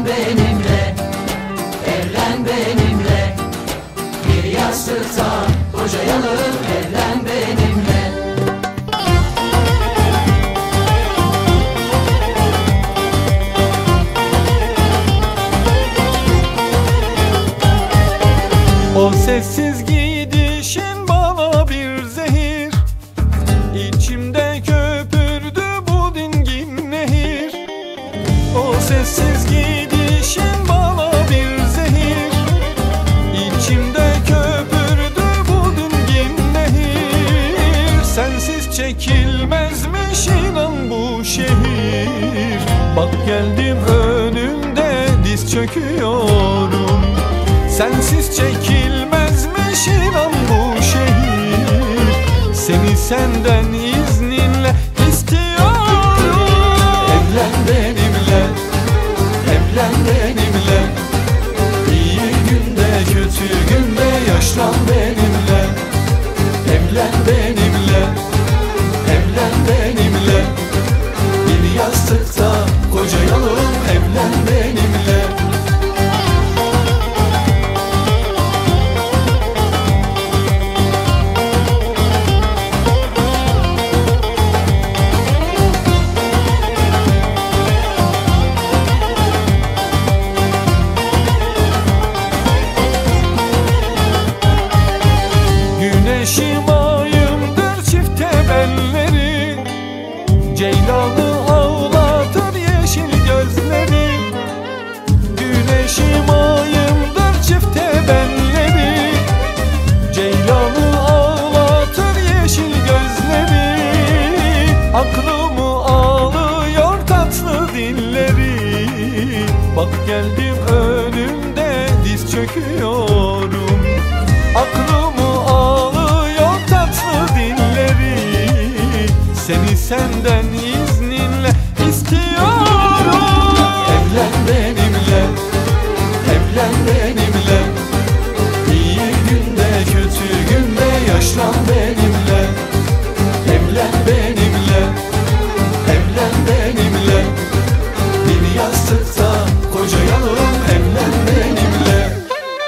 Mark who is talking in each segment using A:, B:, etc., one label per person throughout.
A: benimle, evlen benimle. Bir yastıkta kocayalım, evlen benimle.
B: O sessiz gidişin bana bir zehir, İçimde köpürdü bu dingin nehir. O sessiz gidişin bana bir zehir, İçimde köpürdü bu dingin nehir. Sensiz çekilmezmiş inan bu şehir. Bak geldim önünde diz çöküyorum. Sensiz çekilmezmiş inan bu şehir. Seni senden izninle istiyorum.
A: Evlen benimle, evlen benimle. İyi günde kötü günde yaşlan benimle. Evlen benimle, evlen benimle. Bir yastıkta kocayalım, evlen benimle.
B: Güneşim ayımdır çifte belleri, Ceylanı ağlatır yeşil gözleri. Güneşim ayımdır çifte belleri, Ceylanı ağlatır yeşil gözleri. Aklımı alıyor tatlı dilleri. Bak geldim önünde diz çöküyorum. Aklımı seni senden izninle istiyorum.
A: Evlen benimle, evlen benimle. İyi günde kötü günde yaşlan benimle. Evlen benimle, evlen benimle. Bir yastıkta kocayalım, evlen benimle.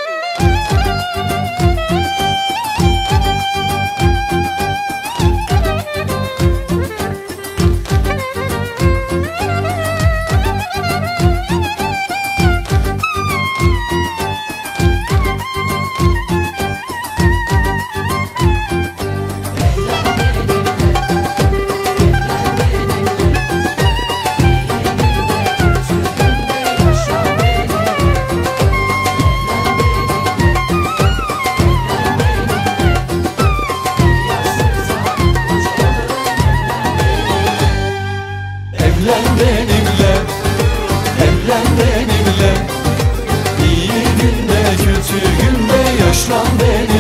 A: Evlen benimle, evlen benimle. İyi günde kötü günde yaşlan benimle.